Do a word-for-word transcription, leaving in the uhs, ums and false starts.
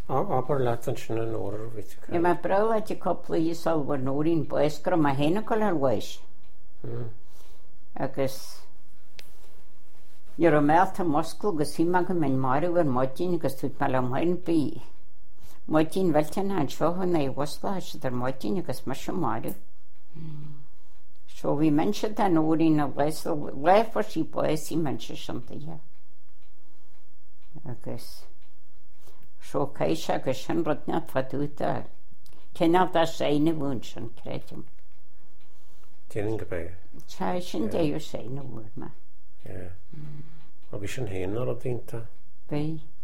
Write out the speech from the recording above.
Aber leat an sin an óir bhí. I mae brawd at y cwpl i sylwyd nhw'r un boes gro mae hyn o gael alwys. Agus Yw'r ymwneud ta Moscow gys hi mag yn mynd mor yw'r modyn gys dwi'n mal am hyn bi. Modyn fel ten ad sio hwn ei wasla sydd yr modyn gys mae sio mor. So fi mention da nhw'r un o les lef o si boes i mention sy'n ia. Agus so caisha gys sy'n rodnad fadwta. Cynal da sein y fwn sy'n credym. Ti'n yn gybeg? Chai sy'n deio sein y fwn ma. Ie. O fi sy'n hyn o'r o dynta. Fi.